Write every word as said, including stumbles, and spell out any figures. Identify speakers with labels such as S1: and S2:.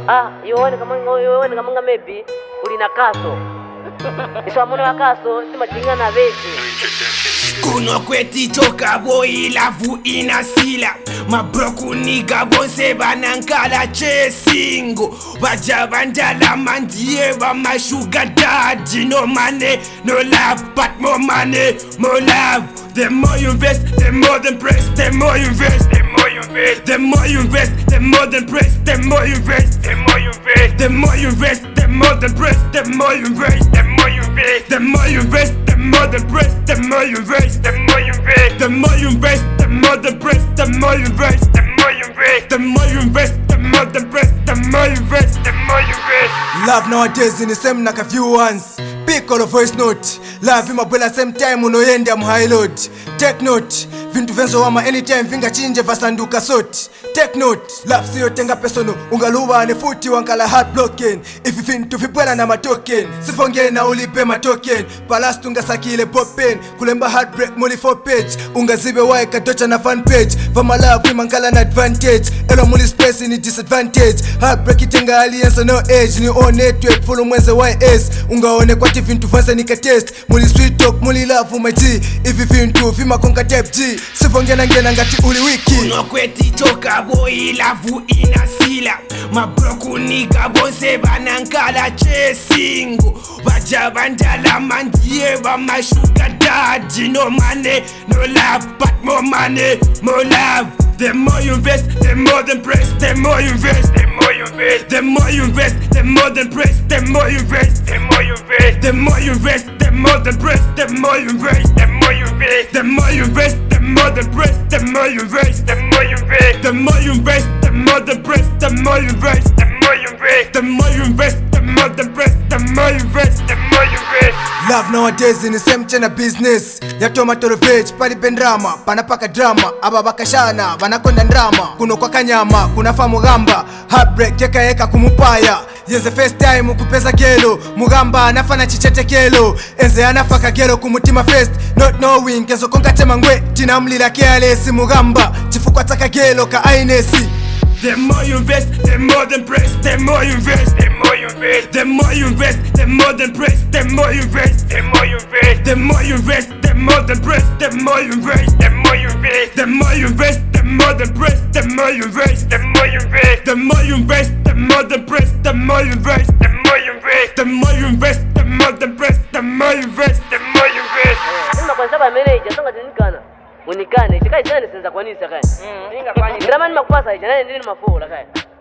S1: Ah, yone kama yone kama maybe uli na kaso. Iswa mwana wa kaso sima jinga na vezi.
S2: Kuno kweti toka boy lavu inasila. Mabroku niga bonse banankala chesingo. Baja bandala mandie ba my sugar daddy. No money, no love, but more money, more love. The more you invest, the more than press, the more you invest, the more you invest, the more you invest, the more than press, the more you invest, the more you invest, the more you invest, the more than press, the more you invest, the more you invest, the more you invest, the more than press, the more you invest, the more you invest, the more you invest, the more than press, the more you invest, the more you invest, the more you invest, the more than press, the more you invest, the more you invest.
S3: Love nowadays in the same like a few ones. Pick or a voice note. Love him at same time uno yende am high load. Take note. Vintu venzo wama anytime vinga chinje vasanduka soti. Take note. Love siyo tenga persono. Ungaluwa ane futi wankala heart blocking. If you fintu vipwela na matoken. Sifonge na ulipe matoken. Palas tunga sakile popen. Kulemba heartbreak muli four page. Unga zibe wae katocha na fan page. Vama love wimankala na advantage. Elo muli space ni disadvantage. Heartbreak itenga alliance no age. Ni on network follow mwenze Y S. Unga one kwa ti vintu vansa nika test. Muli sweet talk muli love my G. If you fintu vima konga tap G. Sifongena ngena ngati uli wiki.
S2: Kuno kweti toka boy lavu inasila. Mabroku niga bonse banankala chesingo. Baja bandala mandie ba my sugar daddy. No money, no love, but more money, more love. The more you invest, the more than press, the more you invest, the more you invest, the more you invest, the more than press, the more you invest, the more you invest, the more you invest, the more than press, the more you invest, the more you invest, the more you invest, the more than press, the more you invest, the more you invest, the more you invest, the more than press, the more you invest, the more you invest, the more you invest, the more than press, the more you invest, the more you invest.
S3: Love nowadays in the same channel business. Ya tomato veg, pali pendrama, panapaka drama, aba bakashana, banakonda drama. Kuno kwa kanyama, kuna fa mugamba, heartbreak yeka yeka kumupaya. Yenze first time kupeza gelo, mugamba anafana chichete kelo. Enze anafaka gelo kumutima first, not knowing kezo konga temangwe, tinamlila careless mugamba, chifukwa taka gelo ka ainesi.
S2: The more you invest, the more than press, the more you invest, the more you invest, the more you invest, the more than press, the more you invest, the more you invest, the more you invest, the more than press, the more you invest, the more you invest, the more you invest, the more than press, the more you invest, the more you invest, the more you invest, the more than press, the more you invest, the more you invest, the more you invest, the more than press, the more you invest, the more you invest.
S1: Sima kwa saba manager songa tinikana. Unikane, chikai sana senza kwa nini sakani. Mm, ninga fanya. Grama ni makupasa, jana ndini mafula kai.